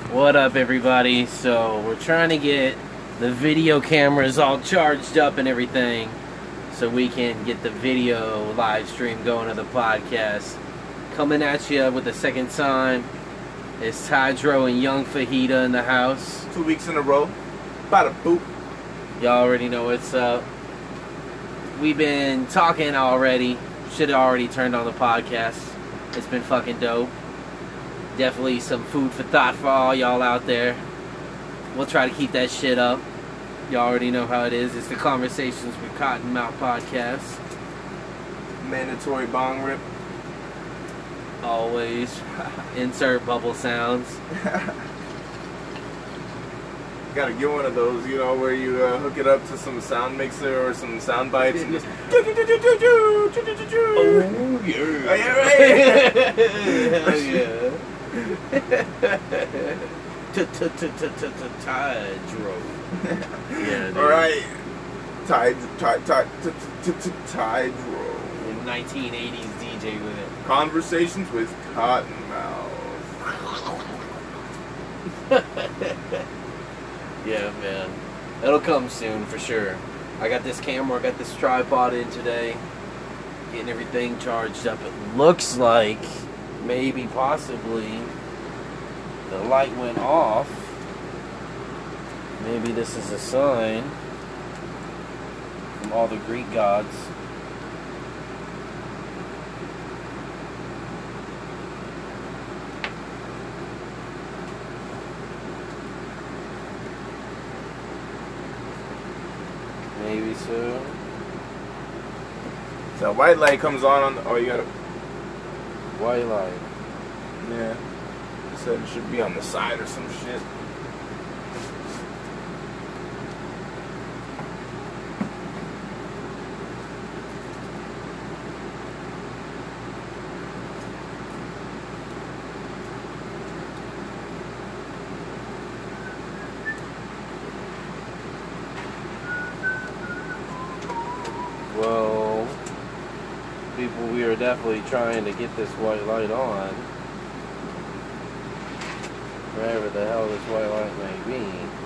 What up, everybody? So we're trying to get the video cameras all charged up and everything so we can get the video live stream going to the podcast. Coming at you with the second time. It's Tydro and Young Fajita in the house. 2 weeks in a row. Bada boop. Y'all already know what's up. We've been talking already. Should have already turned on the podcast. It's been fucking dope. Definitely some food for thought for all y'all out there. We'll try to keep that shit up. Y'all already know how it is. It's the Conversations with Cottonmouth podcast. Mandatory bong rip. Always. Insert bubble sounds. Gotta get one of those, you know, where you hook it up to some sound mixer or some sound bites and just. Oh, yeah. Oh, yeah, right. Hell yeah. Tydro. Yeah, dude. Alright. Tydro. In 1980s DJ with it. Conversations with Cottonmouth. Yeah, man. It'll come soon for sure. I got this camera, I got this tripod in today. Getting everything charged up. It looks like, maybe, possibly, the light went off. Maybe this is a sign from all the Greek gods. Maybe so. So white light comes on the, oh, you gotta. White light. Yeah. It said it should be on the side or some shit. Well, people, we are definitely trying to get this white light on. Wherever the hell this white light may be.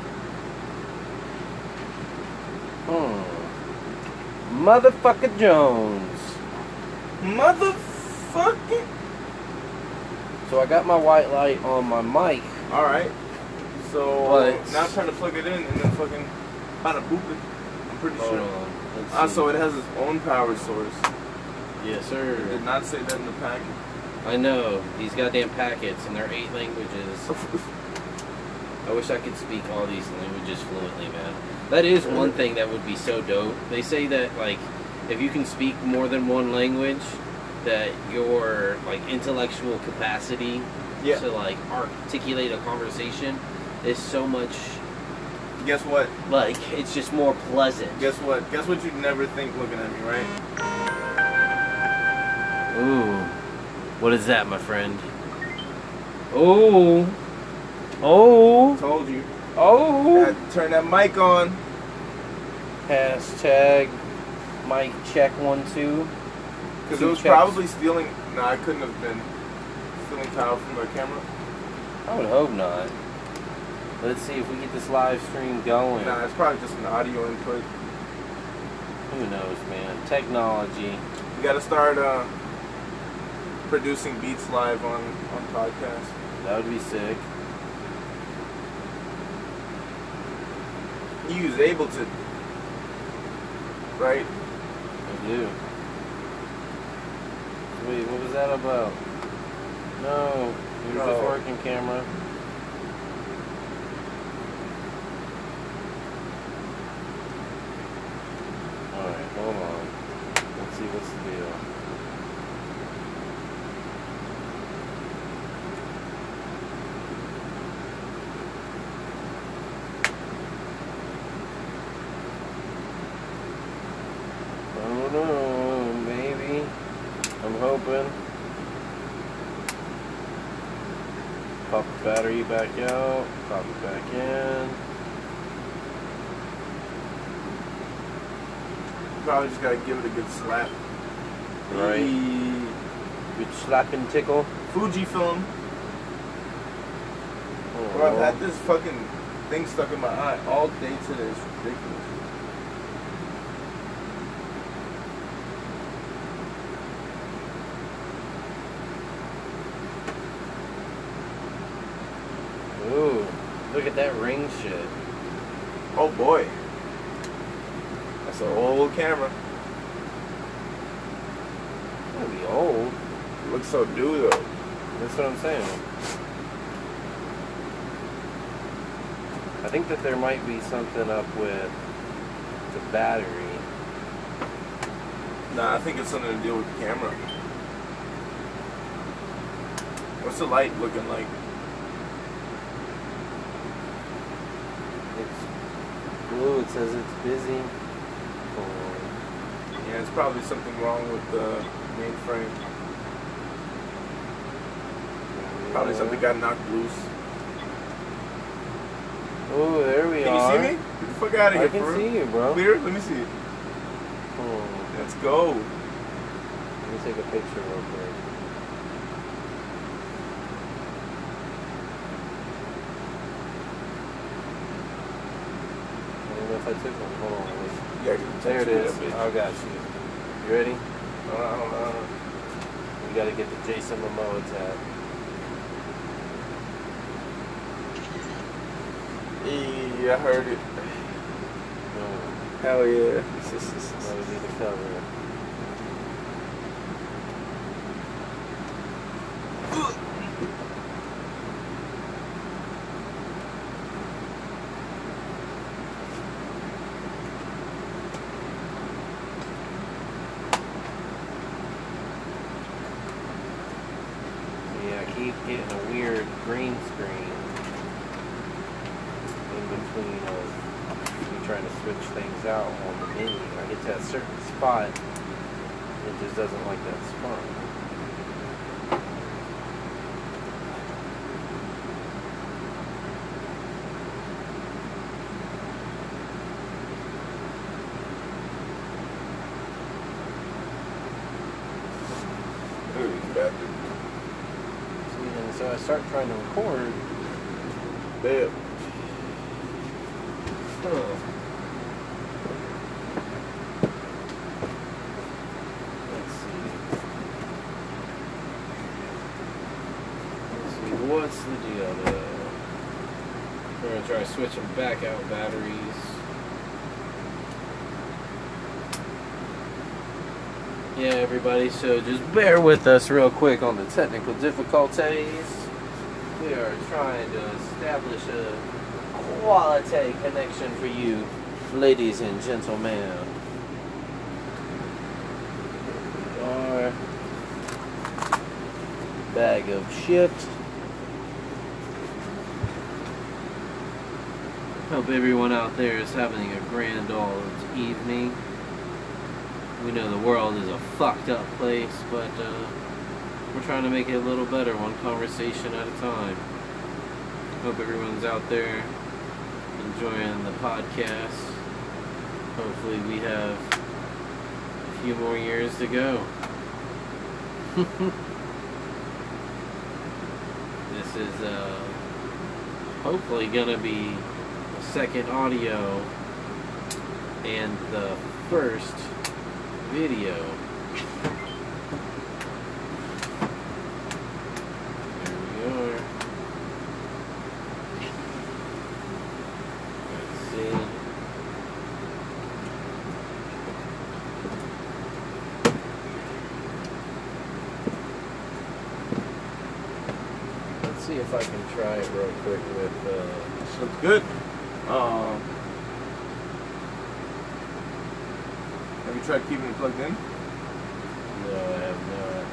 Motherfucker Jones. Motherfucking. So I got my white light on my mic. Alright. So But- now I'm trying to plug it in and then fucking bada boop it. I'm pretty Hold sure. on. Let's see. So it has its own power source. Yes, It sir. did not say that in the packet. I know. These goddamn packets, and they're 8 languages. I wish I could speak all these languages fluently, man. That is one thing that would be so dope. They say that, like, if you can speak more than one language, that your, like, intellectual capacity Yeah. to, like, articulate a conversation is so much, Guess what? like, it's just more pleasant. Guess what? Guess what you'd never think looking at me, right? Ooh. What is that, my friend? Oh. Oh. Told you. Oh. Had to turn that mic on. Hashtag mic check 1 2. Because Two it was checks. probably stealing. No, I couldn't have been stealing tile from the camera. I would hope not. Let's see if we get this live stream going. Nah, it's probably just an audio input. Who knows, man? Technology. You gotta start producing beats live on podcasts. That would be sick. You use Ableton, right? I do. Wait, what was that about? No. You're No. just working, camera. Alright, hold on. Let's see what's the deal. I don't know, maybe. I'm hoping. Pop the battery back out, pop it back in. Probably just gotta give it a good slap. Right. The Good slap and tickle. Fujifilm. Oh. Bro, I've had this fucking thing stuck in my eye all day today. It's ridiculous. Ooh, look at that ring shit. Oh boy. That's an old camera. It's gonna be old. It looks so new though. That's what I'm saying. I think that there might be something up with the battery. Nah, I think it's something to do with the camera. What's the light looking like? It's blue. It says it's busy. Yeah, it's probably something wrong with the mainframe. Probably something got knocked loose. Oh, there we Can are. you see me? Get the fuck out of here, I can bro. see you, bro. Clear? Let me see it. Let's go. Let me take a picture real quick. I don't know if I took one. Hold on. Wait. Yeah, There it is. I got you. You ready? I don't know. We gotta get the Jason Momoa tab. Yeah, I heard it. Hell yeah. Now we need to cover it. Yeah, I keep getting a weird green screen in between of me trying to switch things out on the menu. I get to a certain spot, it just doesn't like that spot. Look at these bastards. See, and so I start trying to record. Damn. Let's see, what's the deal though? We're gonna try switching back out batteries. Yeah, everybody, so just bear with us real quick on the technical difficulties. We are trying to establish a quality connection for you, ladies and gentlemen. Our bag of shit. Hope everyone out there is having a grand old evening. We know the world is a fucked up place, but we're trying to make it a little better, one conversation at a time. Hope everyone's out there enjoying the podcast. Hopefully we have a few more years to go. This is hopefully gonna be the second audio and the first video. There we are. Let's see. Let's see if I can try it real quick with This looks good. Have you tried keeping it plugged in? no, I have not.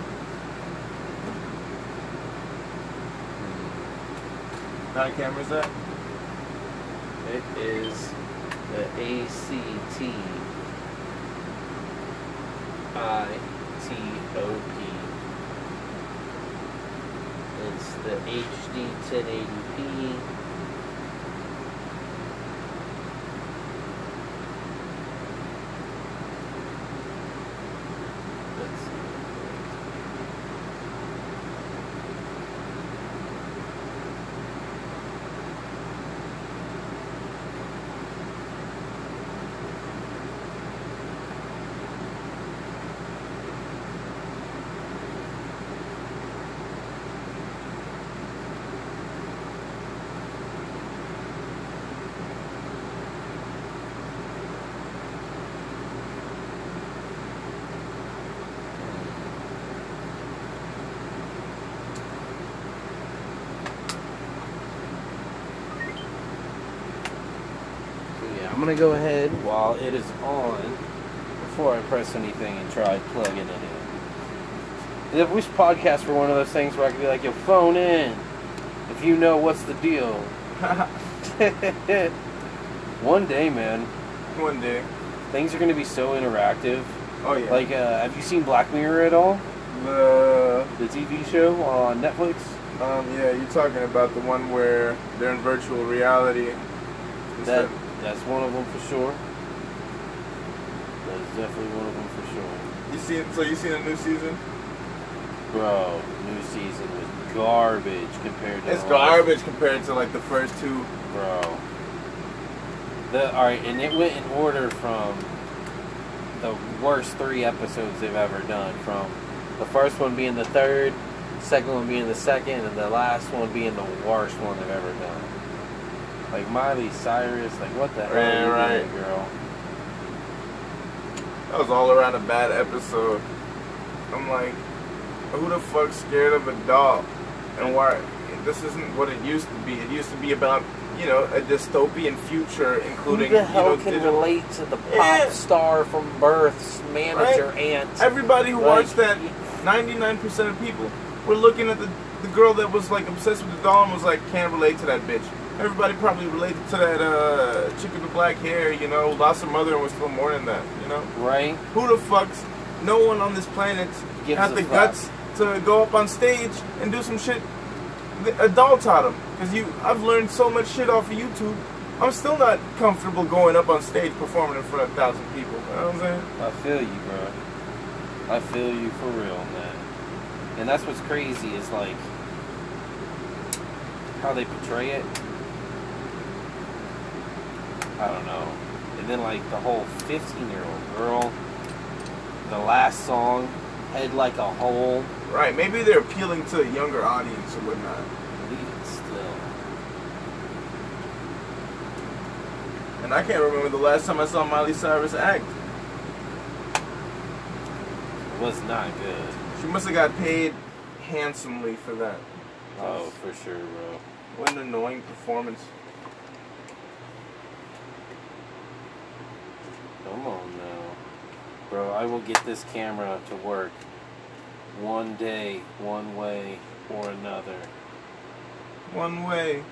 What kind of camera is that? It is the ACT ITOP. It's the HD 1080p. Let's see. gonna go ahead while it is on, before I press anything, and try plugging it in. I wish podcasts were one of those things where I could be like, yo, phone in, if you know what's the deal. One day, man. One day. Things are gonna be so interactive. Oh yeah. Like, have you seen Black Mirror at all? The TV show on Netflix? yeah, you're talking about the one where they're in virtual reality. That's one of them for sure. That is definitely one of them for sure. You seen a new season? Bro, new season was garbage compared to It's garbage compared to like the first two. Bro. Alright, and it went in order from the worst 3 episodes they've ever done. From the first one being the third, second one being the second, and the last one being the worst one they've ever done. Like Miley Cyrus, like what the hell are you doing, girl? That was all around a bad episode. I'm like, who the fuck's scared of a doll? And why? This isn't what it used to be. It used to be about, you know, a dystopian future, including, who the hell can digital... relate to the pop star from Birth's manager aunt? Everybody who watched that, 99% of people were looking at the girl that was like obsessed with the doll and was like, can't relate to that bitch. Everybody probably related to that chick with the black hair, you know, lost her mother and was still mourning that, you know? Right. Who the fuck's... No one on this planet has the guts to go up on stage and do some shit a doll taught him. Because I've learned so much shit off of YouTube. I'm still not comfortable going up on stage performing in front of 1,000 people. You know what I'm saying? I feel you, bro. I feel you for real, man. And that's what's crazy is like how they portray it. I don't know. And then like the whole 15-year-old girl, the last song, Head Like a Hole. Right, maybe they're appealing to a younger audience or whatnot. Even still. And I can't remember the last time I saw Miley Cyrus act. It was not good. She must have got paid handsomely for that. Oh, for sure, bro. What an annoying performance. Come on now. Bro, I will get this camera to work one day, one way or another. One way.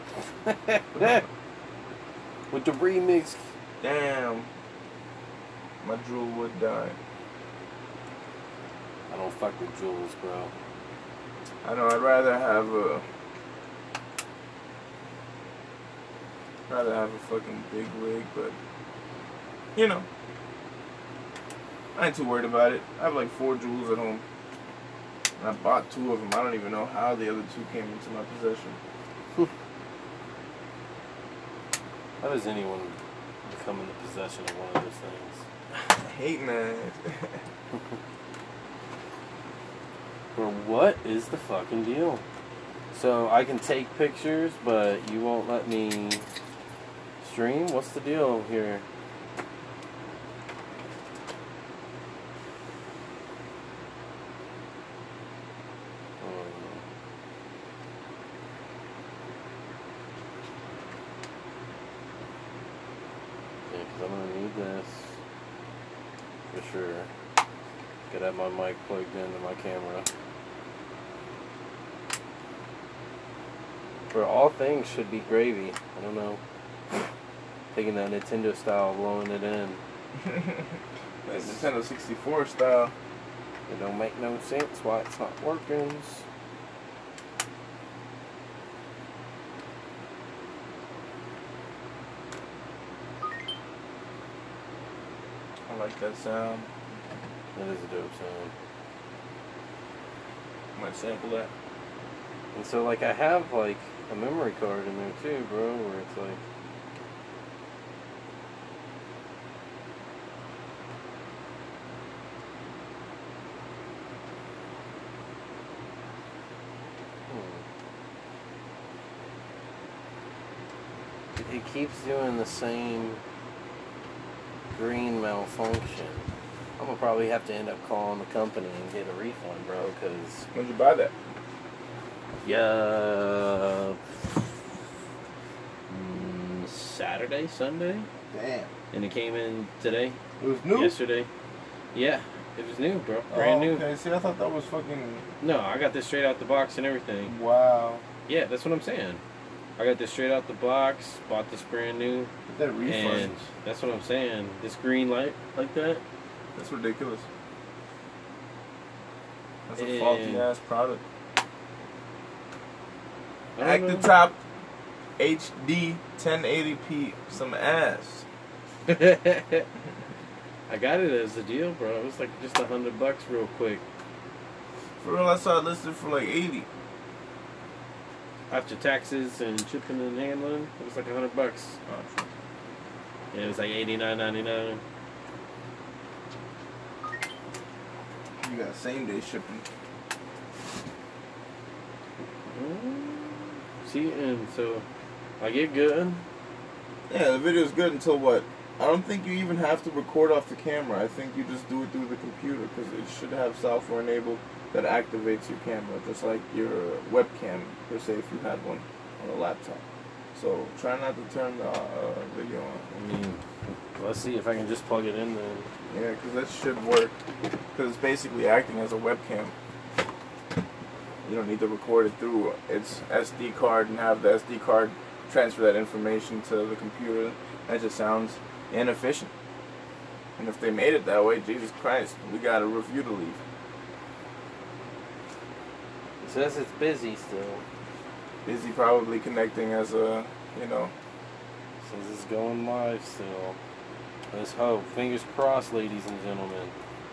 With the remix. Damn. My drool would die. I don't fuck with jewels, bro. I know, I'd rather have a fucking big wig, but you know, I ain't too worried about it. I have like 4 jewels at home. And I bought 2 of them. I don't even know how the other 2 came into my possession. How does anyone become in the possession of one of those things? I hate that. Bro, what is the fucking deal? So I can take pictures, but you won't let me stream? What's the deal here? Yeah, because I'm going to need this. For sure. Gotta have my mic plugged into my camera. For all things should be gravy. I don't know. Taking that Nintendo style, blowing it in. That Nintendo 64 style. It don't make no sense why it's not working. I like that sound. That is a dope sound. I might sample that. And so, like, I have, like, a memory card in there, too, bro, where it's like... It keeps doing the same green malfunction. I'm gonna probably have to end up calling the company and get a refund, bro, because... When'd you buy that? Yeah... Saturday, Sunday? Damn. And it came in today. It was new? Yesterday. Yeah, it was new, bro. Brand new. Okay, see, I thought that was fucking... No, I got this straight out the box and everything. Wow. Yeah, that's what I'm saying. I got this straight out the box, bought this brand new. That refund. And that's what I'm saying. This green light like that. That's ridiculous. That's a faulty ass product. Active-Top HD 1080p, some ass. I got it as a deal, bro. It was like just $100 real quick. For real, I saw it listed for like 80. After taxes and shipping and handling, it was like $100. Oh, true. Yeah, it was like $89.99. You got same day shipping. See, and so I get good. Yeah, the video's good until what? I don't think you even have to record off the camera. I think you just do it through the computer because it should have software enabled that activates your camera, just like your webcam, per se, if you had one on a laptop. So try not to turn the video on. I mean, let's see if I can just plug it in then. Yeah, because that should work. Because it's basically acting as a webcam. You don't need to record it through its SD card and have the SD card transfer that information to the computer. That just sounds inefficient. And if they made it that way, Jesus Christ, we got a review to leave. It says it's busy still. Busy probably connecting as a, you know. It says it's going live still. Let's hope. Fingers crossed, ladies and gentlemen.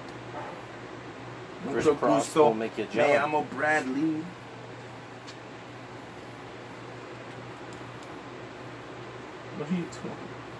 Chris Cross will make you jump. Me llamo Bradley. What are you doing?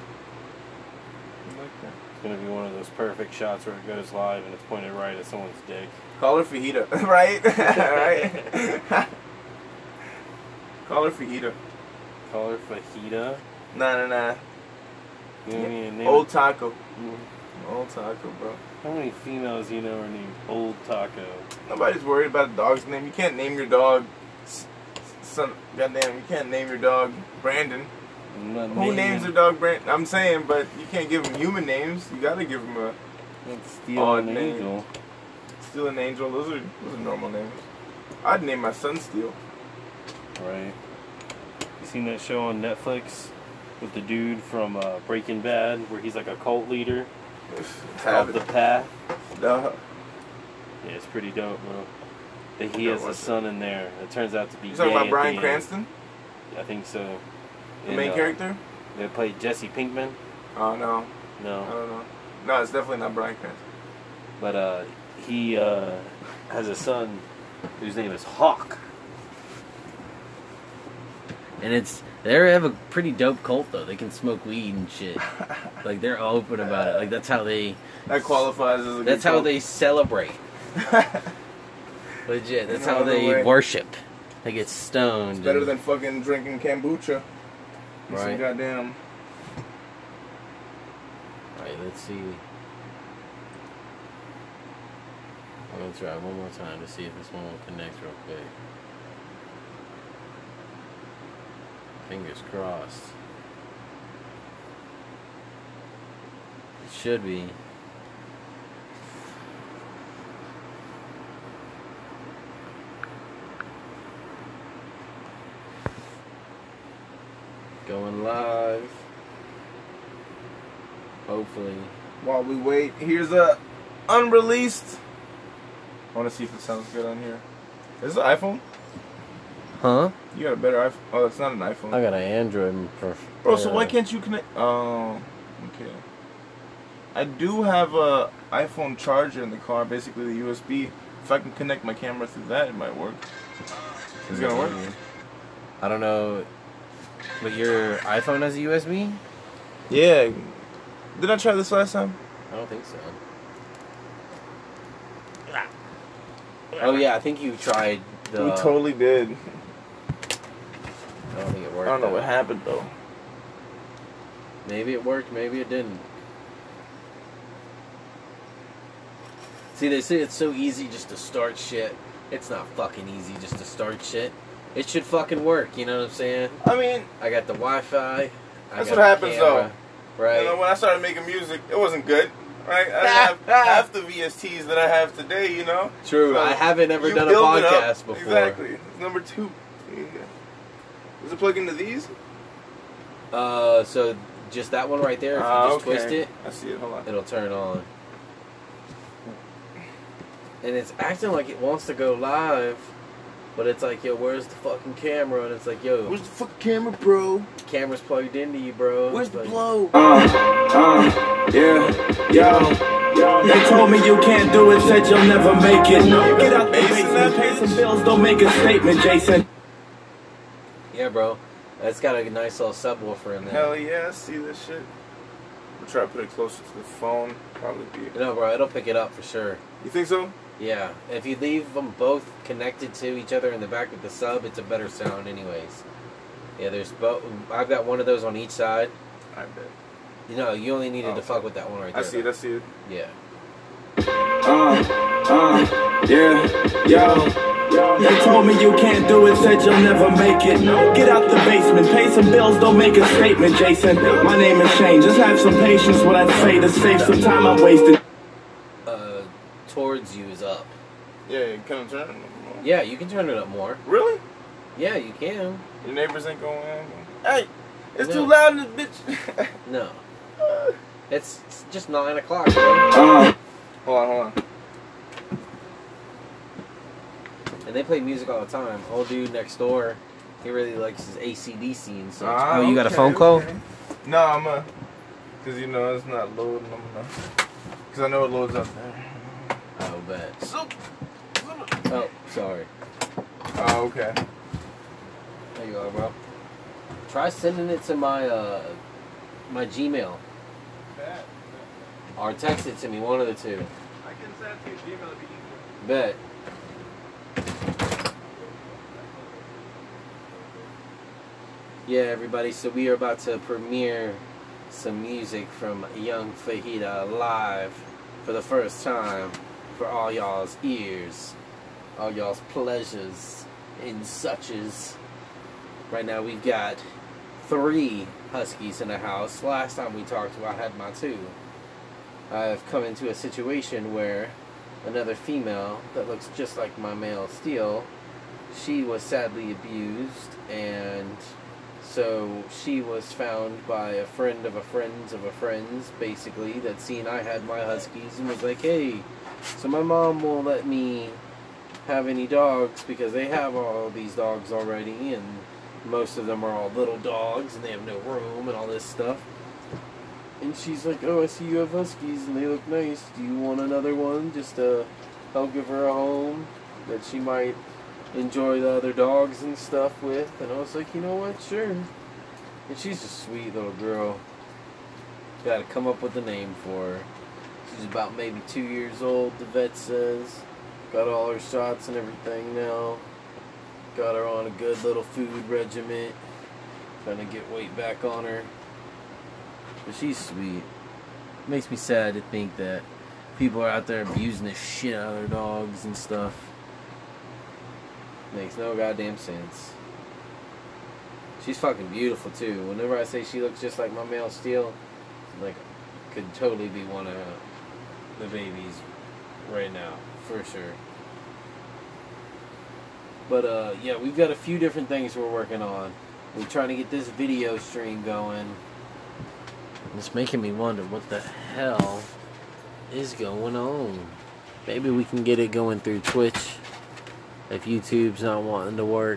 Like that. It's going to be one of those perfect shots where it goes live and it's pointed right at someone's dick. Call her Fajita. Right? Right? Call her Fajita. Call her Fajita? Nah. Yeah. Old Taco. Old Taco, bro. How many females you know are named Old Taco? Nobody's worried about a dog's name. You can't name your dog... Goddamn, you can't name your dog Brandon. Who names their dog Brandon? I'm saying, but you can't give them human names. You gotta give them a... Steel an Angel. Steel and Angel, those are normal names. I'd name my son Steel. Right. You seen that show on Netflix with the dude from Breaking Bad where he's like a cult leader? Called The Path. Yeah, it's pretty dope, bro. That he has a son in there. It turns out to be. You talking about Bryan Cranston? I think so. The main character? They played Jesse Pinkman. Oh no. No. I don't know. No, it's definitely not Bryan Cranston. But he has a son whose name is Hawk. And they have a pretty dope cult though. They can smoke weed and shit. Like they're open about it. Like that's how they. That qualifies as a. That's how they celebrate. Legit. That's how they worship. They get stoned. It's better than fucking drinking kombucha. Right. Some goddamn. Alright, let's see. I'm gonna try one more time to see if this one will connect real quick. Fingers crossed. It should be. Going live. Hopefully. While we wait, here's a unreleased. I want to see if it sounds good on here. Is it an iPhone? Huh? You got a better iPhone. Oh, it's not an iPhone. I got an Android. Bro, so why can't you connect? Oh, okay. I do have a iPhone charger in the car, basically the USB. If I can connect my camera through that, it might work. Is it gonna work? I don't know. But your iPhone has a USB? Yeah. Did I try this last time? I don't think so. Oh yeah, I think you tried the... We totally did. I don't think it worked. I don't know what happened though. Maybe it worked, maybe it didn't. See, they say it's so easy just to start shit. It's not fucking easy just to start shit. It should fucking work, you know what I'm saying? I mean... I got the Wi-Fi. That's what happens though. Right. You know, when I started making music, it wasn't good. Right? I didn't have half the VSTs that I have today, you know? True. So I haven't ever done a podcast before. Exactly. Number 2. Yeah. Does it plug into these? So just that one right there. If you just twist it, I see it. Hold on. It'll turn on. And it's acting like it wants to go live, but it's like, yo, where's the fucking camera? And it's like, yo, where's the fucking camera, bro? The camera's plugged into you, bro. Where's the blow? Yeah, yo. They told me you can't do it, said you'll never make it. Get out the basement, pay some bills, don't make a statement, Jason. Yeah, bro. That's got a nice little subwoofer in there. Hell yeah, I see this shit. We'll try to put it closer to the phone. Probably be. No, bro, it'll pick it up for sure. You think so? Yeah. If you leave them both connected to each other in the back of the sub, it's a better sound anyways. Yeah, there's both. I've got one of those on each side. I bet. You know, you only needed to fuck with that one right there. I see it, I see it. Yeah. Yeah, yo. They told me you can't do it, said you'll never make it. Get out the basement, pay some bills, don't make a statement, Jason. My name is Shane, just have some patience when I say to save some time I'm wasting. Towards you is up. Yeah, you can turn it up more. Yeah, you can turn it up more. Really? Yeah, you can. Your neighbors ain't going in. Hey, it's too loud in this bitch. No. It's just 9 o'clock, bro. Hold on. And they play music all the time. Old dude next door, he really likes his AC/DC and such. Oh, you got a phone call? No, I'm because you know it's not loading. Because I know it loads up there. Oh, bet. Oh, sorry. Oh, okay. There you are, bro. Try sending it to my my Gmail. Or text it to me, one of the two. I can send it to your Gmail, it'd be easier. Bet. Yeah, everybody, so we are about to premiere some music from Young Fajita live for the first time for all y'all's ears, all y'all's pleasures and suches. Right now we've got 3 huskies in the house. Last time we talked about, I had my 2. I've come into a situation where another female that looks just like my male Steel, she was sadly abused, and so she was found by a friend of a friend's of a friend's, basically, that seen I had my huskies and was like, hey, so my mom won't let me have any dogs because they have all these dogs already, and most of them are all little dogs and they have no room and all this stuff. And she's like, oh, I see you have huskies and they look nice. Do you want another one just to help give her a home that she might enjoy the other dogs and stuff with? And I was like, you know what, sure. And she's a sweet little girl. Got to come up with a name for her. She's about maybe 2 years old, the vet says. Got all her shots and everything now. Got her on a good little food regimen. Trying to get weight back on her. But she's sweet. Makes me sad to think that people are out there abusing the shit out of their dogs and stuff. Makes no goddamn sense. She's fucking beautiful too. Whenever I say she looks just like my male Steel, like, could totally be one of the babies right now, for sure. But yeah, we've got a few different things we're working on. We're trying to get this video stream going. It's making me wonder what the hell is going on. Maybe we can get it going through Twitch if YouTube's not wanting to work.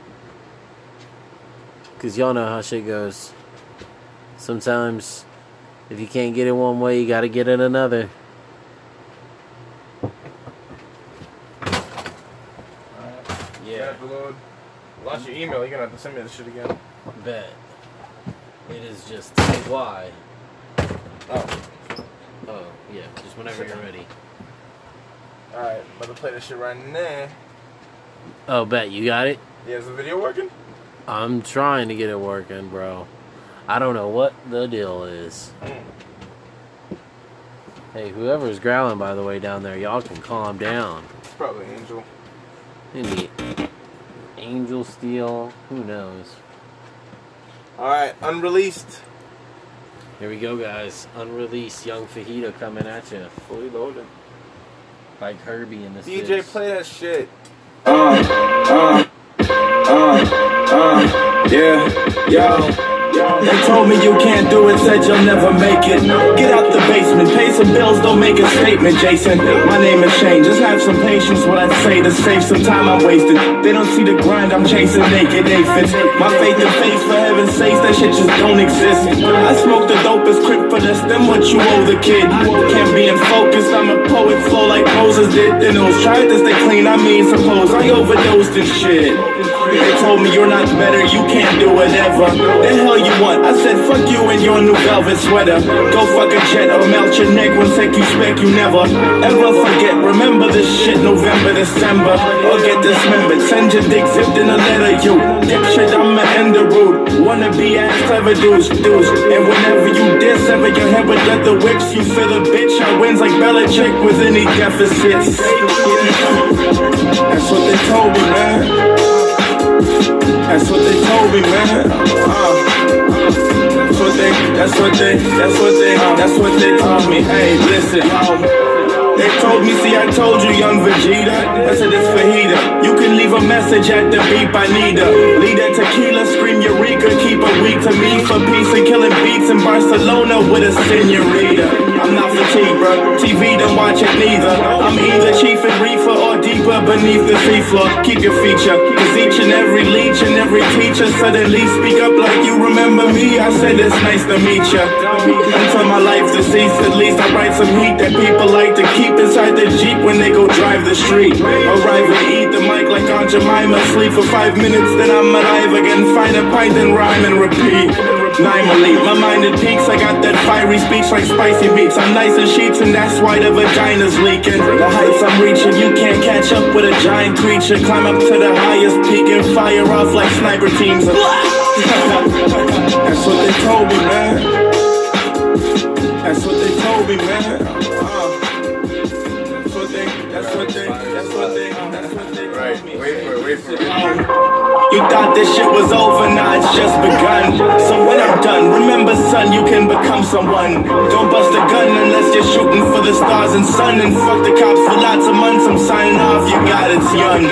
Because y'all know how shit goes. Sometimes if you can't get it one way, you gotta get it another. Yeah. Lost your email, you're gonna have to send me this shit again. Bet. It is just why. Oh, yeah. Just whenever you're ready. Alright, about to play this shit right now. Oh, bet. You got it? Yeah, is the video working? I'm trying to get it working, bro. I don't know what the deal is. Hey, whoever's growling, by the way, down there, y'all can calm down. It's probably Angel. Maybe Angel Steel. Who knows? Alright, unreleased. Here we go, guys. Unreleased Young Fajita coming at you. Fully loaded. Like Herbie in this DJ, bitch. play that shit. Yeah, yo. They told me you can't do it, said you'll never make it. Get out the basement, pay some bills, don't make a statement, Jason. My name is Shane, just have some patience when I say to save some time I'm wasting. They don't see the grind, I'm chasing naked aphids. My faith and faith, for heaven's sakes, that shit just don't exist. I smoke the dopest crip for less than what you owe the kid. Can't be in focus, I'm a poet, flow like Moses did. Then those tried to stay clean, I mean suppose I overdosed and shit. They told me you're not better, you can't do whatever. The hell you want? I said fuck you and your new velvet sweater. Go fuck a jet or melt your neck when take you spec you never ever forget. Remember this shit November, December. Or get dismembered, send your dick zipped in a letter you. Dipshit, I'ma end the route. Wanna be ass clever dudes. And whenever you dissever your head with leather whips, you feel a bitch. I wins like Belichick with any deficits. That's what they told me, man. That's what they told me, man. That's what they told me. Hey, listen, they told me, see, I told you, young Vegeta. I said it's fajita. You can leave a message at the beep, I need a leader. Tequila, scream Eureka. Keep a week to me for peace and killing beats in Barcelona with a senorita. I'm not fatigued, bro. TV, don't watch it neither. I'm either chief and reefer or deeper beneath the seafloor. Keep your feature, cause each and every leech and every teacher suddenly speak up like you remember me. I said it's nice to meet ya. Until my life deceased, at least I write some heat that people like to keep inside the Jeep when they go drive the street. Arrive and eat the mic like Aunt Jemima. Sleep for 5 minutes, then I'm alive again. Find a pint and rhyme and repeat. Nimally, my mind it peaks. I got that fiery speech like spicy beats. I'm nice as sheets and that's why the vagina's leaking. The heights I'm reaching, you can't catch up with a giant creature. Climb up to the highest peak and fire off like sniper teams. That's what they told me, man. That's what they told me, man. That's what they told me. Wait for it. You thought this shit was over, nah, it's just begun. So when I'm done, remember son, you can become someone. Don't bust a gun unless you're shooting for the stars and sun. And fuck the cops for lots of months, I'm signing off, you got it's young.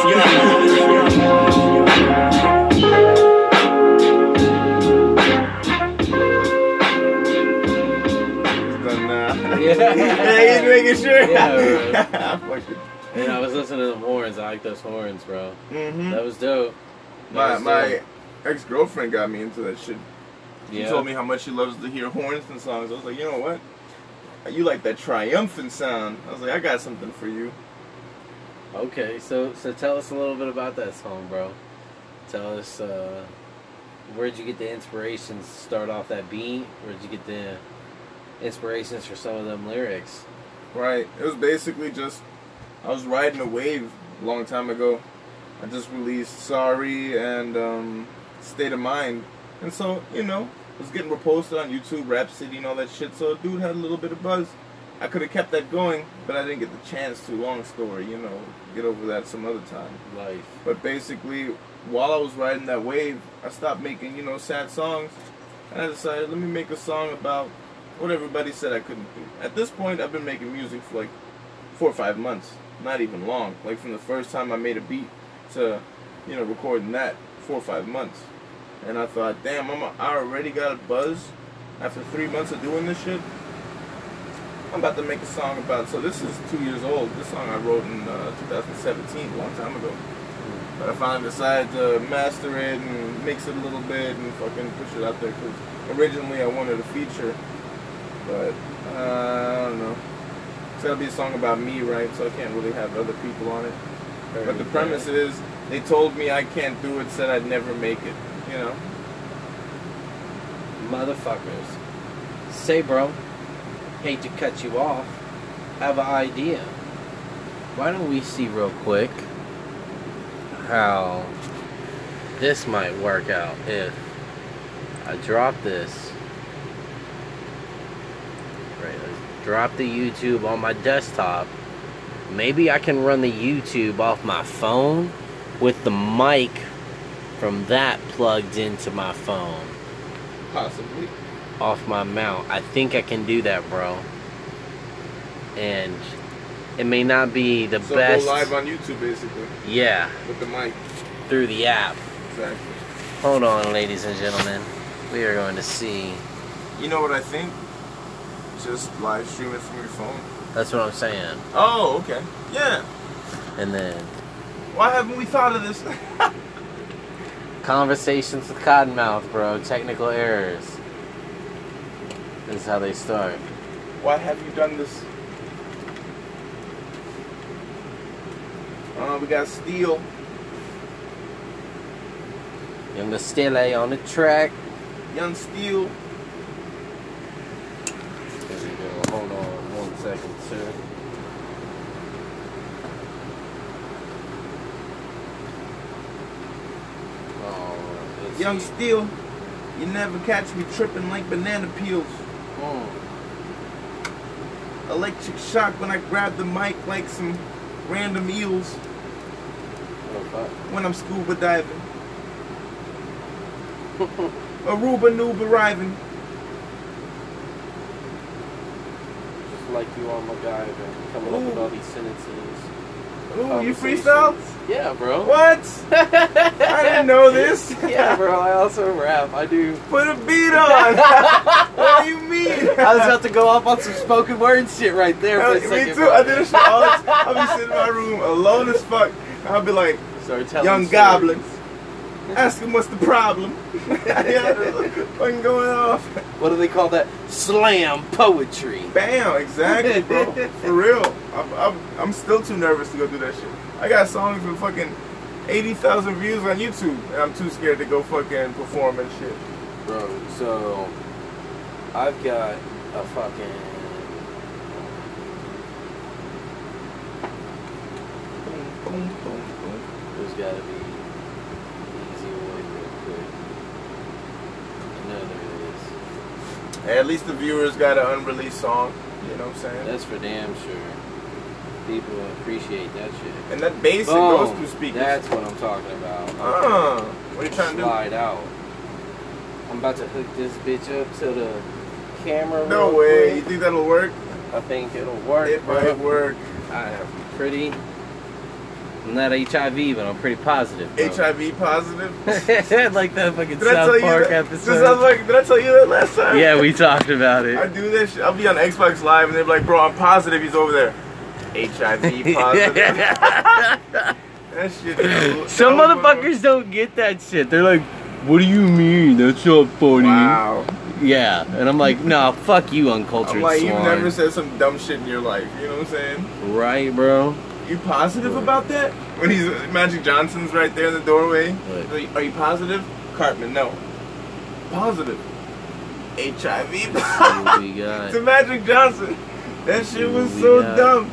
Yeah, he's making sure. Yeah, and I was listening to them horns. I like those horns, bro. Mm-hmm. That was dope. My ex-girlfriend got me into that shit. She Yeah. told me how much she loves to hear horns and songs. I was like, you know what? You like that triumphant sound. I was like, I got something for you. Okay, so tell us a little bit about that song, bro. Tell us, where'd you get the inspirations to start off that beat? Where'd you get the inspirations for some of them lyrics? Right. It was basically just, I was riding a wave a long time ago. I just released Sorry and State of Mind. And so, you know, it was getting reposted on YouTube, Rhapsody and all that shit. So dude had a little bit of buzz. I could have kept that going, but I didn't get the chance to. Long story, you know, get over that some other time. Life. But basically, while I was riding that wave, I stopped making, you know, sad songs. And I decided, let me make a song about what everybody said I couldn't do. At this point, I've been making music for like 4 or 5 months. Not even long. Like from the first time I made a beat to, you know, recording that, 4 or 5 months. And I thought, damn, I already got a buzz after 3 months of doing this shit. I'm about to make a song about, so this is 2 years old. This song I wrote in 2017, a long time ago. But I finally decided to master it and mix it a little bit and fucking push it out there. Because originally I wanted a feature. But, I don't know. It's gotta be a song about me, right? So I can't really have other people on it. But the premise is, they told me I can't do it, said I'd never make it, you know? Motherfuckers. Say, bro, hate to cut you off, have an idea. Why don't we see real quick how this might work out if I drop this. Right, let's drop the YouTube on my desktop. Maybe I can run the YouTube off my phone with the mic from that plugged into my phone. Possibly. off my mount. I think I can do that, bro. And it may not be the best. So go live on YouTube, basically. Yeah. With the mic. Through the app. Exactly. Hold on, ladies and gentlemen. We are going to see. You know what I think? Just live stream it from your phone. That's what I'm saying. Oh, okay. Yeah. And then. Why haven't we thought of this? Conversations with Cottonmouth, bro. Technical errors. This is how they start. Why have you done this? We got Steel. Young Stele on the track. Young Steel. There we go. Hold on 1 second, sir. Young Steel, you never catch me tripping like banana peels. Electric shock when I grab the mic like some random eels. When I'm scuba diving. Aruba noob arriving. Just like you on MacGyver, coming up with all these sentences. Ooh, you freestyle? Yeah, bro. What? I didn't know this. Yeah, bro. I also rap. I do. Put a beat on. What do you mean? I was about to go off on some spoken word shit right there for a second. Me too. Bro. I did a shit all the time. I'll be sitting in my room alone as fuck. I'll be like, young goblin. Ask him what's the problem. Fucking going off. What do they call that? Slam poetry. Bam, exactly, bro. For real. I'm still too nervous to go do that shit. I got songs with fucking 80,000 views on YouTube, and I'm too scared to go fucking perform and shit. Bro, so I've got a fucking... Boom, boom, boom. There's gotta be an easier way real quick. I know there is. Hey, at least the viewers got an unreleased song. You know what I'm saying? That's for damn sure. People appreciate that shit. And that bass goes through speakers. That's what I'm talking about. What are you trying to do? Slide out. I'm about to hook this bitch up to the camera. No way. Quick. You think that'll work? I think it'll work. It might work. I'm not HIV, but I'm pretty positive. Bro. HIV positive? Like that fucking South Park episode. Did I tell you that last time? Yeah, we talked about it. I do that shit. I'll be on Xbox Live and they're like, bro, I'm positive he's over there. HIV positive. That shit. Some motherfuckers don't get that shit. They're like, what do you mean? That's not funny. Wow. Yeah, and I'm like, nah, fuck you, uncultured I'm like, swine. you've never said some dumb shit in your life. You know what I'm saying? Right, bro. You positive about that? When Magic Johnson's right there in the doorway. What? Are you positive? Cartman, no. Positive. HIV. We got. To Magic Johnson. That shit was so dumb.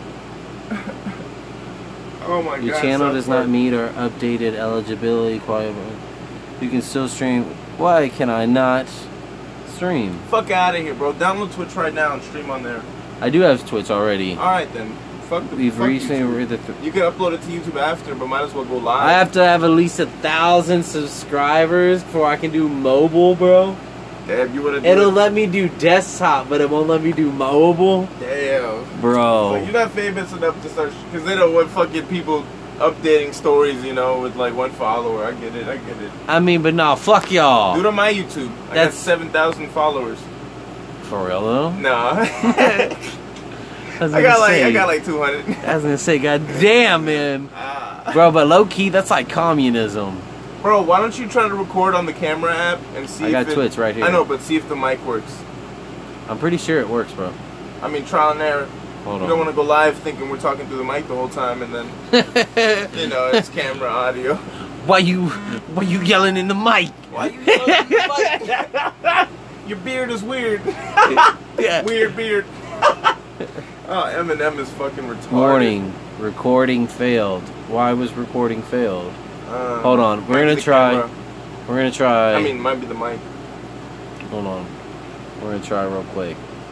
Oh my god. Your channel does not meet our updated eligibility requirement. You can still stream. Why can I not stream? Fuck out of here, bro. Download Twitch right now and stream on there. I do have Twitch already. Alright then. Fuck the We've recently you can upload it to YouTube after, but might as well go live. I have to have at least 1,000 subscribers before I can do mobile, bro. Damn, you wanna do It'll let me do desktop, but it won't let me do mobile. Damn. Bro. Like, you're not famous enough to start, because they don't want fucking people updating stories, you know, with like 1 follower. I get it. I mean, but nah, fuck y'all. Do it on my YouTube. I got 7,000 followers. For real though? Nah. I got like 200. I was gonna say, god damn, man. Bro, but low key, that's like communism. Bro, why don't you try to record on the camera app and see I got Twitch right here. I know, but see if the mic works. I'm pretty sure it works, bro. I mean, trial and error. Hold you on. don't want to go live thinking we're talking through the mic the whole time and then, you know, it's camera audio. Why you yelling in the mic? Why you yelling in the mic? Your beard is weird. Yeah. Weird beard. Oh, Eminem is fucking retarded. Warning, recording failed. Why was recording failed? Hold on, we're gonna try. Camera. We're gonna try. I mean, it might be the mic. Hold on. We're gonna try real quick.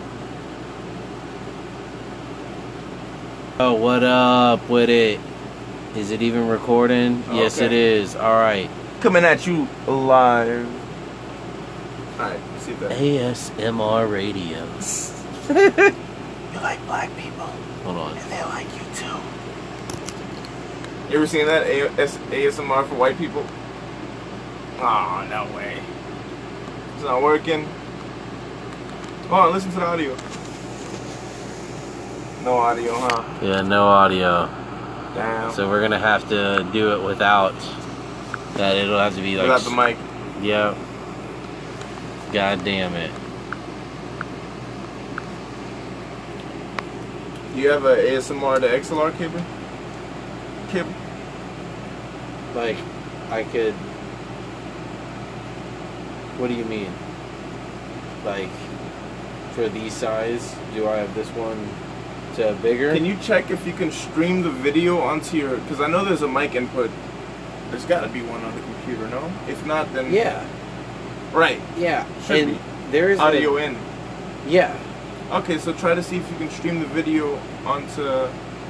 Oh, what up with it? Is it even recording? Yes, it is. Alright. Coming at you live. Alright, see that. ASMR radio. You like black people. Hold on. And they like you too. You ever seen that? ASMR for white people? Oh, no way. It's not working. Hold on, listen to the audio. No audio, huh? Yeah, no audio. Damn. So we're gonna have to do it without that. It'll have to be like. Without the mic. Yep. God damn it. Do you have a ASMR to XLR cable? Like, I could. What do you mean? Like, for these size, do I have this one to bigger? Can you check if you can stream the video onto your? Because I know there's a mic input. There's got to be one on the computer, no? If not, then Yeah. Right. Yeah. Should and be. there's Audio in. Yeah. Okay, so try to see if you can stream the video onto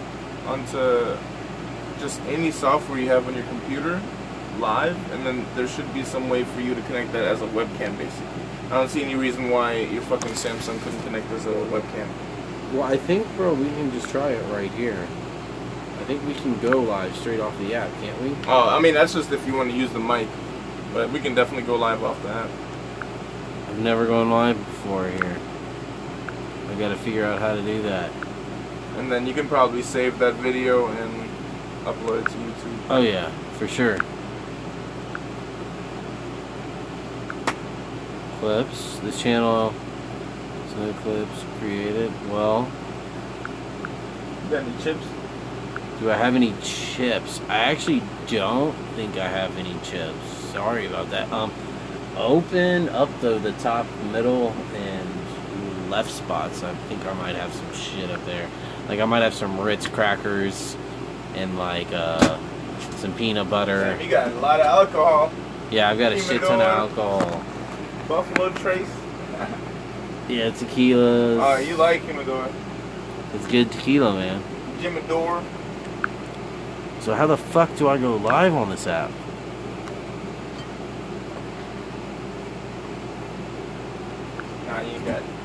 just any software you have on your computer live, and then there should be some way for you to connect that as a webcam, basically. I don't see any reason why your fucking Samsung couldn't connect as a webcam. Well, I think, bro, we can just try it right here. I think we can go live straight off the app, can't we? Oh, I mean, that's just if you want to use the mic, but we can definitely go live off the app. I've never gone live before here. I gotta figure out how to do that. And then you can probably save that video and upload it to YouTube. Oh yeah, for sure. Clips. This channel. So clips created. Well, You got any chips? do I have any chips? I actually don't think I have any chips. Sorry about that. Open up the top, middle, and left spots. I think I might have some shit up there. Like I might have some Ritz crackers and like some peanut butter. Damn, you got a lot of alcohol. Yeah, I've got a shit ton of alcohol. Buffalo Trace. Yeah, tequilas. Oh, you like Humidor. It's good tequila, man. Jimador. So how the fuck do I go live on this app? Nah, you ain't got it.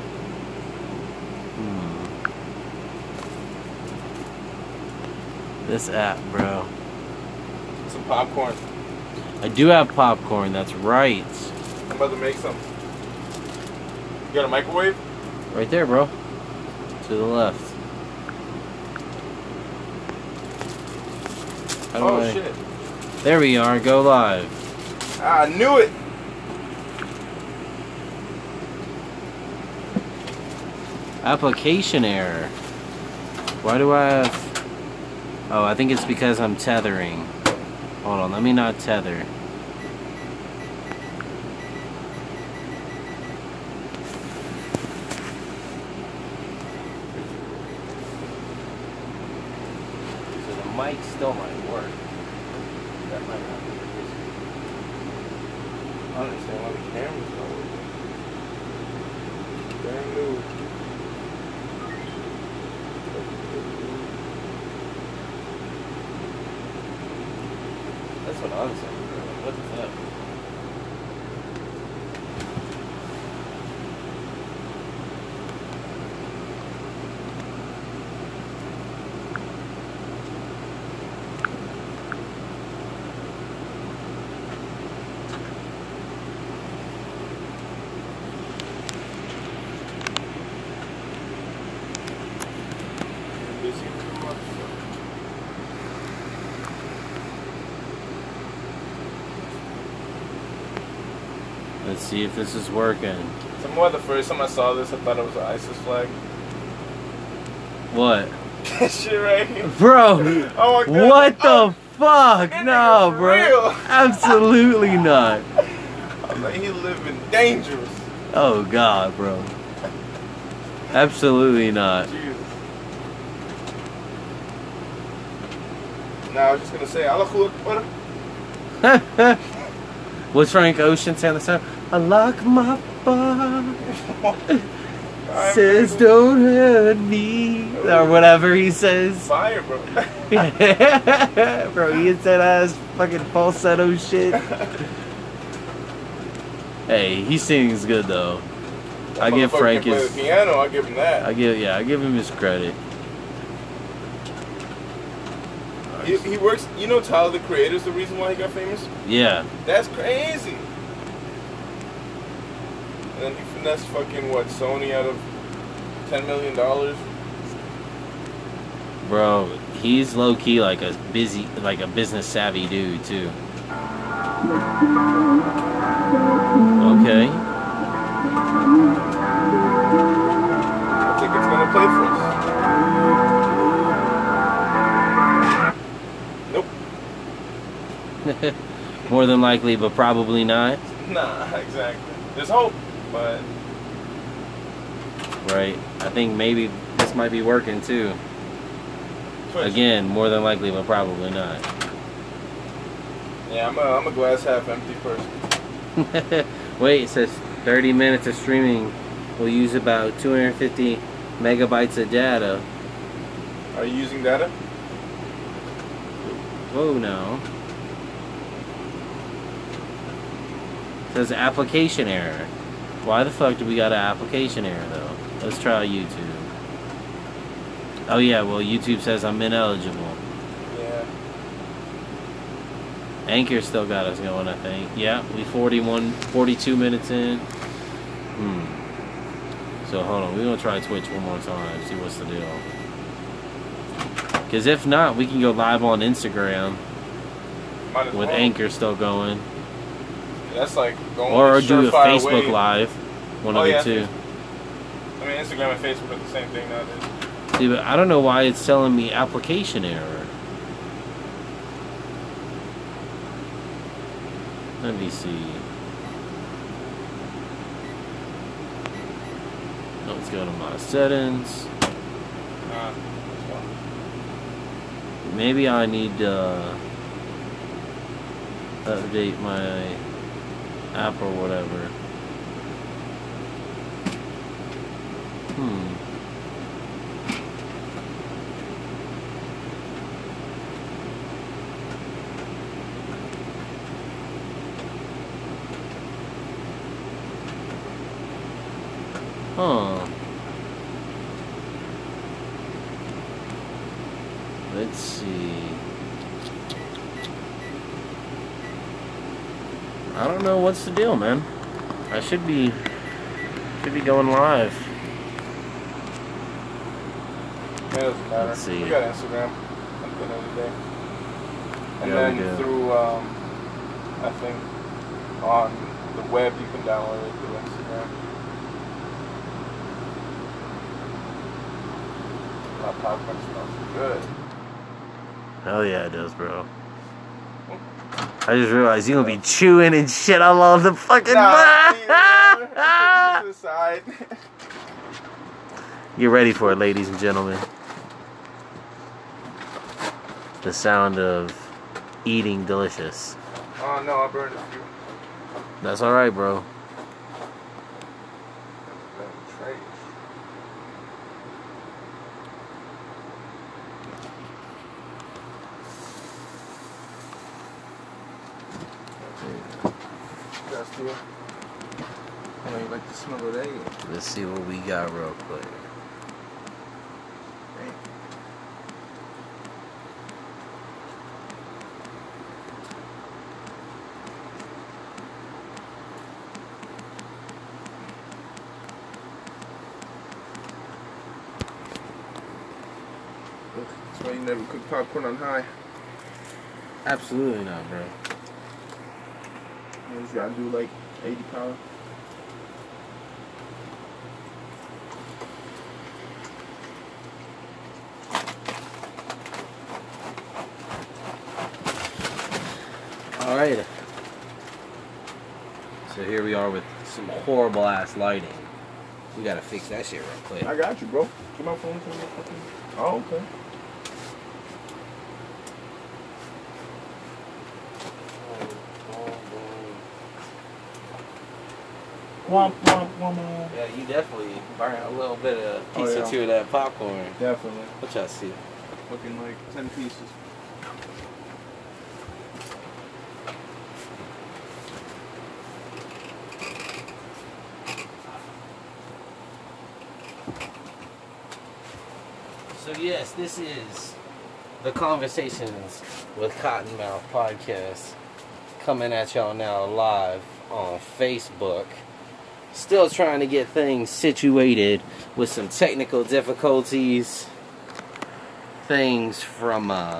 This app, bro. Some popcorn. I do have popcorn, that's right. I'm about to make some. You got a microwave? Right there, bro. To the left. How do Oh, shit. There we are, go live. Ah, I knew it. Application error. Why do I have... Oh, I think it's because I'm tethering. Hold on, let me not tether. So the mic still might work. That might not be the case. I don't understand why the camera's not working. Brand new. That's what I'm saying. What the fuck? Let's see if this is working. Somewhere the first time I saw this, I thought it was an ISIS flag. What? That shit right here. Bro! Oh my God. What the fuck? that No, nigga's bro. real. Absolutely not. I'm like, he living dangerous. Oh god, bro. Absolutely not. Jesus. Now I was just gonna say, Allahu Akbar. What's Frank Ocean saying the song? I lock my bar. Says don't hurt me. Or whatever he says. Fire, bro. Bro, he said ass fucking falsetto shit. Hey, he sings good though. I give Frank his play the piano. I give him that. I give him his credit. He works. You know, Tyler the Creator's the reason why he got famous. Yeah. That's crazy. And then he finessed fucking Sony out of $10 million. Bro, he's low key like a business savvy dude too. Okay. I think it's gonna play for us. Nope. More than likely, but probably not. Nah, exactly. There's hope, but right. I think maybe this might be working too. Twitch. Again, more than likely, but probably not. Yeah, I'm a glass half empty person. Wait, it says 30 minutes of streaming will use about 250 megabytes of data. Are you using data? Whoa, no. It says application error. Why the fuck do we got an application error though? Let's try YouTube. Oh yeah, well YouTube says I'm ineligible. Yeah. Anchor still got us going, I think. Yeah, we 42 minutes in. So hold on, we're gonna try Twitch one more time, see what's the deal. Cause if not, we can go live on Instagram with Anchor still going. That's like going or do a Facebook way. Live. One of the two. I mean, Instagram and Facebook are the same thing nowadays. See, but I don't know why it's telling me application error. Let me see. Let's go to my settings. Maybe I need to update my app or whatever. Huh. Let's see. I don't know what's the deal, man. I should be going live. It doesn't matter. Let's see. We got Instagram at the end of the day. And Yeah, then through, I think, on the web you can download it through Instagram. My popcorn smells good. Hell yeah, it does, bro. I just realized you're gonna be chewing and shit all over the fucking to the side. Get ready for it, ladies and gentlemen. The sound of eating delicious. Oh no, I burned a few. That's alright, bro. I know you like the smell of that. Let's see what we got real quick. That's why you never cook popcorn on high. Absolutely not, bro. You just gotta do like 80 power. Alright. So here we are with some horrible ass lighting. We gotta fix that shit real quick. I got you, bro. Get my phone to me. Oh, okay. Womp, womp, womp. Yeah, you definitely burn a little bit of piece or two of that popcorn. Definitely. What y'all see? Looking like 10 pieces. yes, this is the Conversations with Cottonmouth podcast, coming at y'all now live on Facebook. Still trying to get things situated with some technical difficulties. Things from the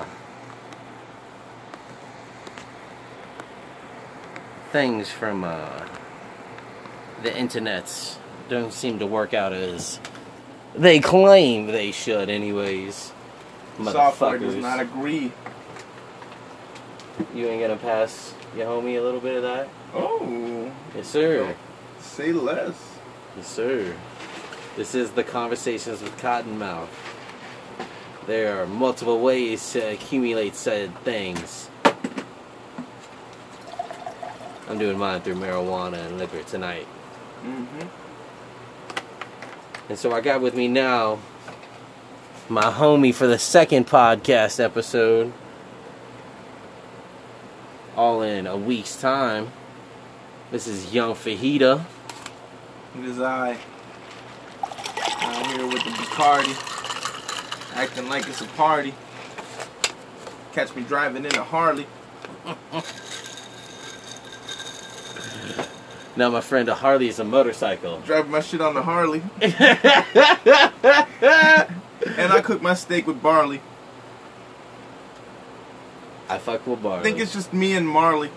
internets don't seem to work out as they claim they should anyways. Software does not agree. You ain't gonna pass your homie a little bit of that? Oh. Yes, sir. Say less. Yes, sir. This is the Conversations with Cottonmouth. There are multiple ways to accumulate said things. I'm doing mine through marijuana and liquor tonight. Mm-hmm. And so I got with me now my homie for the second podcast episode. All in a week's time. This is Young Fajita. It is I. I'm here with the Bacardi. Acting like it's a party. Catch me driving in a Harley. Now, my friend, a Harley is a motorcycle. Driving my shit on the Harley. And I cook my steak with barley. I fuck with barley. I think it's just me and Marley.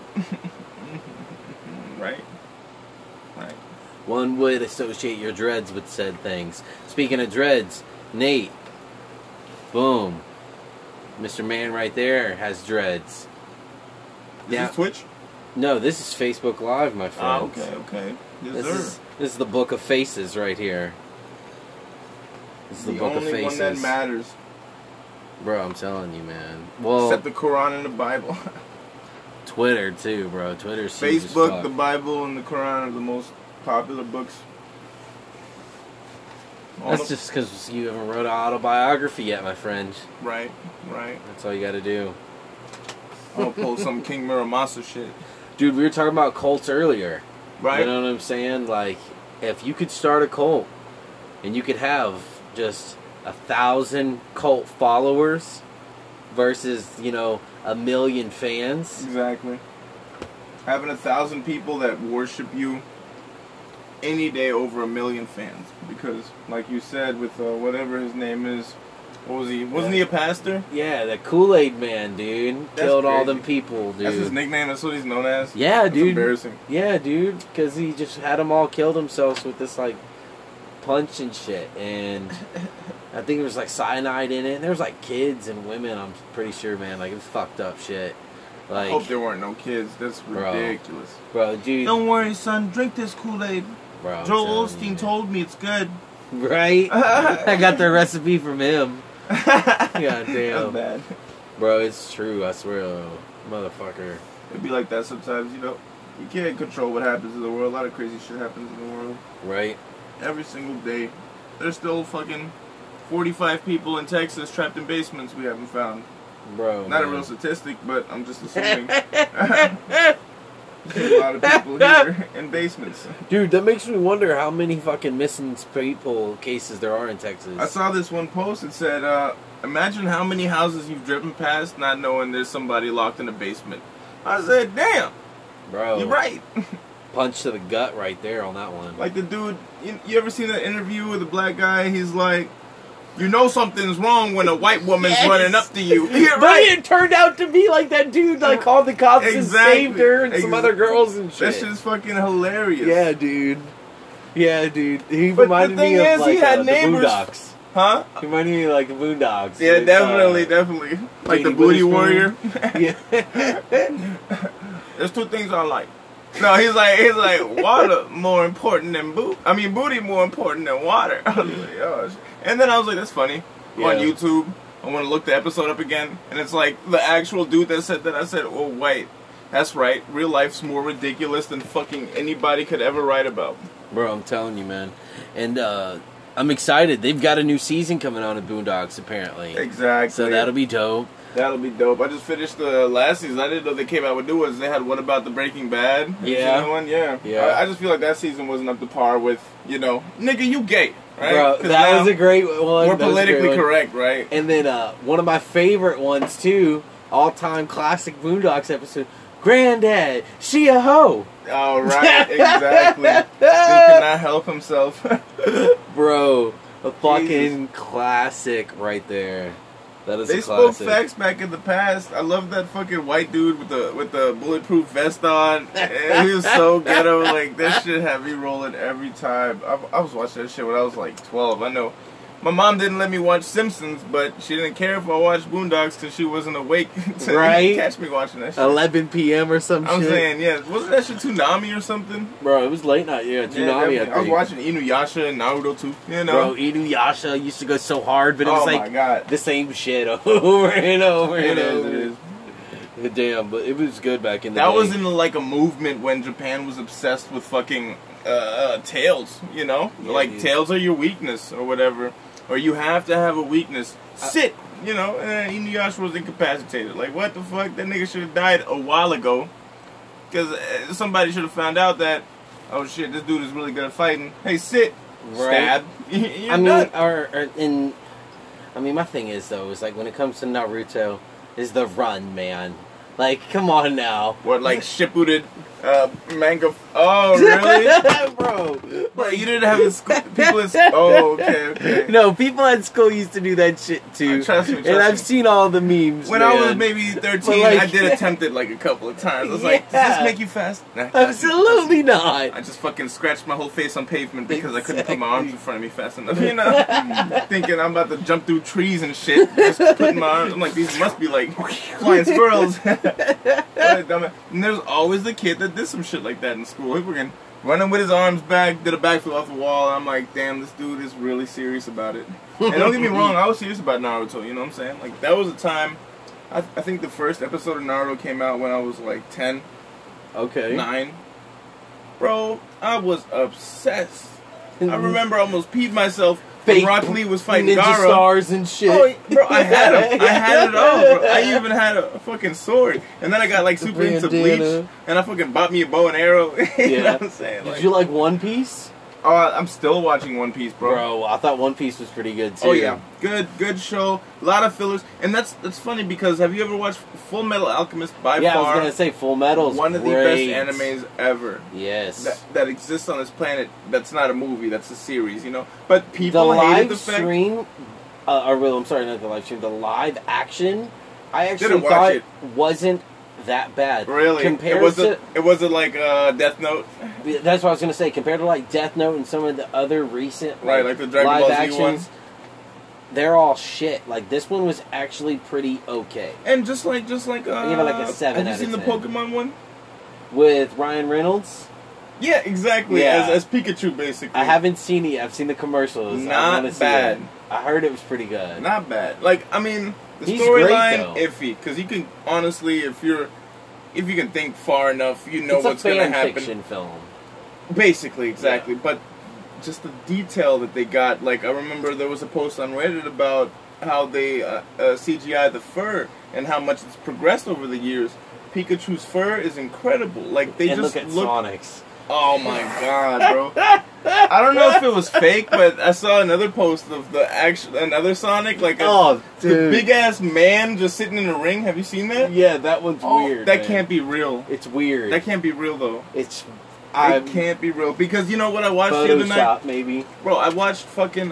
Right? Right. One would associate your dreads with said things. Speaking of dreads, Nate. Boom. Mr. Man right there has dreads. Is this Twitch? No, this is Facebook Live, my friend. Okay. Yes, this is the Book of Faces right here. This is the Book of Faces. The only one that matters. Bro, I'm telling you, man. Well, except the Quran and the Bible. Twitter, too, bro. Twitter's Facebook, the Bible, and the Quran are the most popular books. That's just because you haven't wrote an autobiography yet, my friend. Right. That's all you gotta do. I'll pull some King Muramasa shit. Dude, we were talking about cults earlier. Right. You know what I'm saying? Like, if you could start a cult, and you could have just 1,000 cult followers versus, 1 million fans. Exactly. Having 1,000 people that worship you any day over 1 million fans. Because, like you said, with whatever his name is, what was he? Wasn't he a pastor? Yeah, the Kool-Aid Man, dude. Killed all them people, dude. That's his nickname? That's what he's known as? Yeah, That's dude. Embarrassing. Yeah, dude. Because he just had them all kill themselves with this, punch and shit. And I think there was, cyanide in it. And there was, kids and women, I'm pretty sure, man. It was fucked up shit. I hope there weren't no kids. That's ridiculous. Bro, dude. Don't worry, son. Drink this Kool-Aid. Bro, Joel Osteen told me it's good. Right? I got the recipe from him. God damn. That's bad. Bro, it's true. I swear, motherfucker. It'd be like that sometimes, You can't control what happens in the world. A lot of crazy shit happens in the world. Right. Every single day. There's still fucking 45 people in Texas trapped in basements we haven't found. Bro, not a real statistic, but I'm just assuming. There's a lot of people here in basements. Dude, that makes me wonder how many fucking missing people cases there are in Texas. I saw this one post. It said, imagine how many houses you've driven past not knowing there's somebody locked in a basement. I said, damn. Bro. You're right. Punch to the gut right there on that one. Like the dude, you ever seen that interview with a black guy? He's like, you know something's wrong when a white woman's running up to you. But right. It turned out to be like that dude called the cops and saved her and some other girls and shit. That shit's fucking hilarious. Yeah, dude. He reminded me of he had the neighbors. Boondocks. Huh? He reminded me of the Boondocks. Yeah, definitely. Like the Booty Warrior. Yeah. There's two things I like. No, he's like water more important than booty more important than water. I was like, oh shit. And then I was like, that's funny. Yeah. On YouTube, I want to look the episode up again, and it's like the actual dude that said that. I said, oh wait, that's right. Real life's more ridiculous than fucking anybody could ever write about. Bro, I'm telling you, man. And I'm excited. They've got a new season coming on at Boondocks, apparently. Exactly. So that'll be dope. That'll be dope. I just finished the last season. I didn't know they came out with new ones. They had one about the Breaking Bad. Have you seen that one? Yeah. I just feel like that season wasn't up to par with, nigga, you gay, right? Bro, that was a great one. We're politically correct, right? And then one of my favorite ones, too, all-time classic Boondocks episode, Granddad, she a hoe. Oh, right, exactly. He could not help himself. Bro, a fucking classic right there. That is they spoke facts back in the past. I love that fucking white dude with the bulletproof vest on. And he was so ghetto. Like, that shit had me rolling every time. I was watching that shit when I was like 12. I know. My mom didn't let me watch Simpsons, but she didn't care if I watched Boondocks because she wasn't awake to catch me watching that shit. 11 p.m. or some shit. I'm saying, yeah. Wasn't that shit Toonami or something? Bro, it was late night, yeah. Toonami, I was watching Inuyasha and Naruto too, Bro, Inuyasha used to go so hard, but it was my God. The same shit over and over and over. It is. Damn, but it was good back in the day. That was in like a movement when Japan was obsessed with fucking tails, Yeah, like, dude. Tails are your weakness or whatever. Or you have to have a weakness. Sit, and Inuyasha was incapacitated. Like, what the fuck? That nigga should have died a while ago. Because somebody should have found out that, oh shit, this dude is really good at fighting. Hey, sit. Right. Stab. My thing is, though, is like when it comes to Naruto, is the run, man. Like, come on now. What, like Shippuden manga? Oh, really? Bro, you didn't have in school. People in school. Oh, okay. No, people at school used to do that shit too. Trust me. And I've seen all the memes. When I was maybe 13, I did attempt it like a couple of times. I was like, does this make you fast? Nah, absolutely not. I just fucking scratched my whole face on pavement because I couldn't put my arms in front of me fast enough. Thinking I'm about to jump through trees and shit. Just putting my arms. I'm like, these must be like flying squirrels. And there's always the kid that did some shit like that in school. He fucking running with his arms back, did a backflip off the wall, and I'm like, damn, this dude is really serious about it. And don't get me wrong, I was serious about Naruto, you know what I'm saying? Like, that was a time, I think the first episode of Naruto came out when I was like 10. Okay. 9. Bro, I was obsessed. I remember I almost peed myself when Rock Lee was fighting Ninja Gaara. Stars and shit. Oh, bro, I had him. I had it all, bro. I even had a fucking sword. And then I got like super into Bleach. And I fucking bought me a bow and arrow. You know what I'm saying? Did you like One Piece? I'm still watching One Piece, bro. Bro, I thought One Piece was pretty good too. Oh yeah, good show. A lot of fillers, and that's funny because have you ever watched Full Metal Alchemist? By far, I was gonna say Full Metal's one of the best animes ever. Yes, that exists on this planet. That's not a movie. That's a series, But people hated the fact. I'm sorry, not the live stream. The live action, I actually thought it wasn't that bad. Really? It wasn't like Death Note? That's what I was going to say. Compared to like Death Note and some of the other recent like the Dragon live Ball Z actions, ones. They're all shit. Like this one was actually pretty okay. And just like I give it like a 7. Have you seen the Pokemon one? With Ryan Reynolds? Yeah, exactly. Yeah. As Pikachu, basically. I haven't seen it. I've seen the commercials. Not bad. I heard it was pretty good. Not bad. Like, I mean, the storyline iffy because you can honestly, if you can think far enough, what's going to happen. It's a fan fiction film. Basically, exactly. Yeah. But just the detail that they got. Like, I remember there was a post on Reddit about how they CGI the fur and how much it's progressed over the years. Pikachu's fur is incredible. Like, they just look at Sonic's. Oh my god, bro! I don't know if it was fake, but I saw another post of another Sonic, like the big ass man just sitting in a ring. Have you seen that? Yeah, that one's weird. That can't be real. It's weird. That can't be real though. It can't be real because you know what I watched the other night? Maybe. Bro, I watched fucking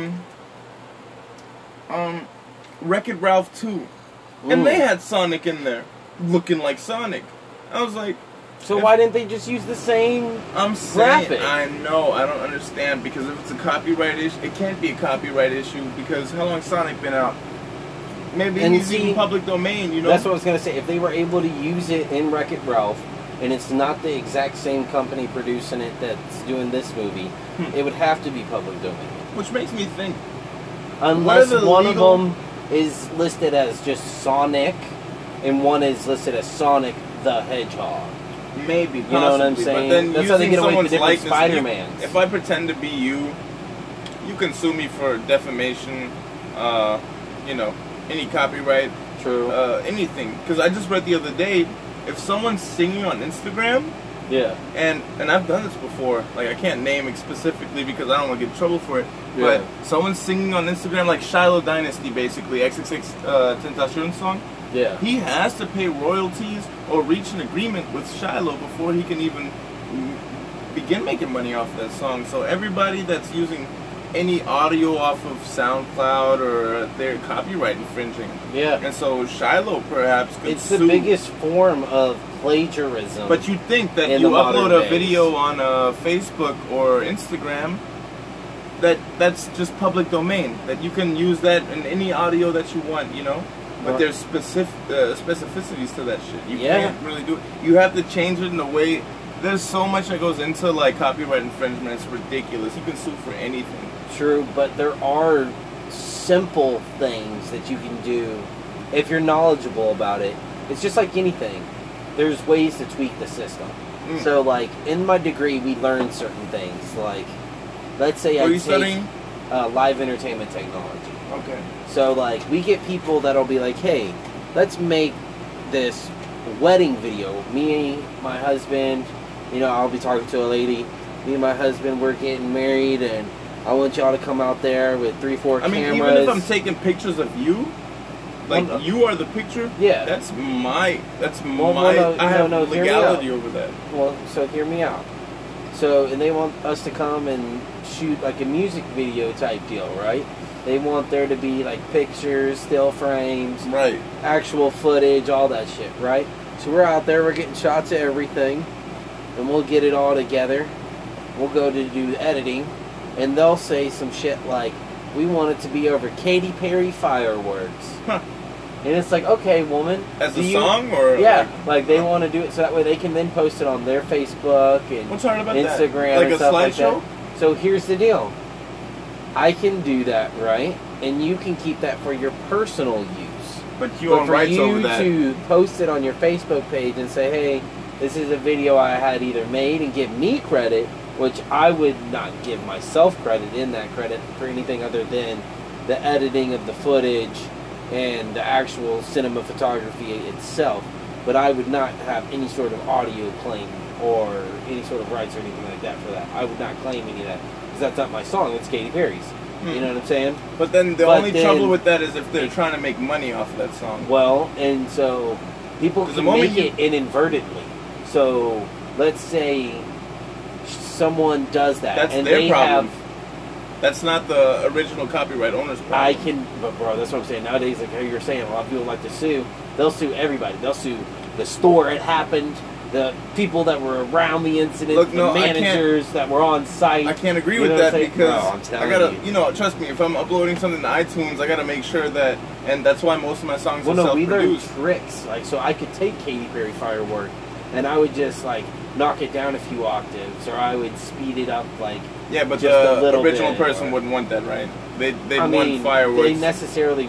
Wreck-It Ralph 2, and they had Sonic in there, looking like Sonic. I was like. So why didn't they just use the same graphic? I know, I don't understand, because if it's a copyright issue, it can't be a copyright issue, because how long has Sonic been out? Maybe he's in public domain, That's what I was going to say. If they were able to use it in Wreck-It Ralph, and it's not the exact same company producing it that's doing this movie, it would have to be public domain. Which makes me think... Unless one of them is listed as just Sonic, and one is listed as Sonic the Hedgehog. Maybe, possibly. You know what I'm saying? But then that's how they get away with the different Spider-Mans. If I pretend to be you can sue me for defamation, any copyright True. Anything. Because I just read the other day, if someone's singing on Instagram, yeah, and I've done this before, like I can't name it specifically because I don't want to get in trouble for it, yeah. but someone's singing on Instagram, like Shiloh Dynasty, basically, XXX Tentacion song, yeah, he has to pay royalties or reach an agreement with Shiloh before he can even begin making money off that song. So everybody that's using any audio off of SoundCloud or they're copyright infringing. Yeah. And so Shiloh perhaps could It's the biggest form of plagiarism. But you think that you upload a video on Facebook or Instagram, that's just public domain, that you can use that in any audio that you want, you know? But there's specificities to that shit. You can't really do it. You have to change it in a way. There's so much that goes into like copyright infringement. It's ridiculous. You can sue for anything. True, but there are simple things that you can do if you're knowledgeable about it. It's just like anything. There's ways to tweak the system. So, like, in my degree, we learn certain things. Like, let's say I take live entertainment technology. Okay. So, like, we get people that'll be like, hey, let's make this wedding video. Me, my husband, you know, I'll be talking to a lady. Me and my husband, we're getting married, and I want y'all to come out there with 3-4 cameras. I mean, even if I'm taking pictures of you, like you are the picture. Yeah. That's my. No, I have legality over that. Well, so hear me out. So, and they want us to come and shoot like a music video type deal, right? They want there to be like pictures, still frames, right? Actual footage, all that shit, right? So we're out there, we're getting shots of everything, and we'll get it all together. We'll go to do the editing, and they'll say some shit like, we want it to be over Katy Perry fireworks. Huh. And it's like, okay, woman. As a song? Or yeah, like they want to do it so that way they can then post it on their Facebook and Instagram like and stuff like slideshow? that. So here's the deal. I can do that, right? And you can keep that for your personal use. But you own rights over that. For you to post it on your Facebook page and say, hey, this is a video I had either made and give me credit, which I would not give myself credit in that credit for anything other than the editing of the footage and the actual cinema photography itself. But I would not have any sort of audio claim or any sort of rights or anything like that for that. I would not claim any of that because that's not my song. It's Katy Perry's. You know what I'm saying? But then the only trouble with that is if they're trying to make money off of that song. Well, and so people can make it inadvertently. So let's say someone does that. That's and their they problem. That's not the original copyright owner's problem. But bro, that's what I'm saying. Nowadays, like how you're saying, a lot of people like to sue. They'll sue everybody. They'll sue the store it happened, the people that were around the incident, the managers that were on site. I can't agree with that because I gotta, trust me, if I'm uploading something to iTunes, I gotta make sure that, and that's why most of my songs are self-produced. We learned tricks. Like, so I could take Katy Perry firework, and I would just like knock it down a few octaves, or I would speed it up like. Yeah, but the original person wouldn't want that, right? They'd want fireworks. They necessarily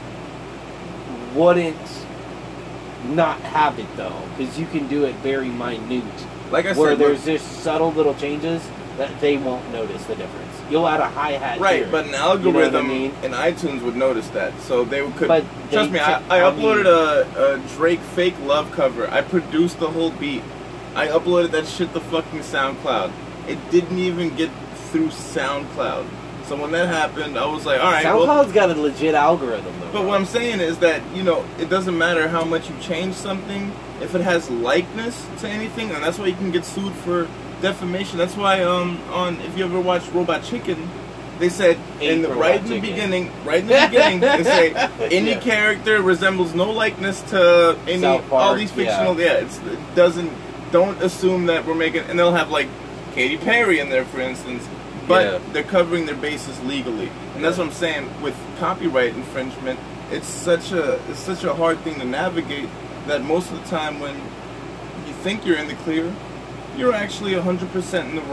wouldn't not have it though, because you can do it very minute. Like I said, where there's just subtle little changes that they won't notice the difference. You'll add a hi-hat right, here, but an algorithm in iTunes would notice that, so they could. Trust me, I uploaded a Drake fake love cover. I produced the whole beat. I uploaded that shit to fucking SoundCloud. It didn't even get through SoundCloud. So when that happened, I was like, all right. SoundCloud's got a legit algorithm, though. But what I'm saying is that, it doesn't matter how much you change something. If it has likeness to anything, and that's why you can get sued for defamation. That's why if you ever watched Robot Chicken, they said right in the beginning, they say any character resembles no likeness to any all these fictional. Don't assume that we're making, and they'll have like Katy Perry in there, for instance, but they're covering their bases legally, and that's what I'm saying. With copyright infringement, it's such a hard thing to navigate that most of the time when you think you're in the clear, you're actually 100% in the wrong.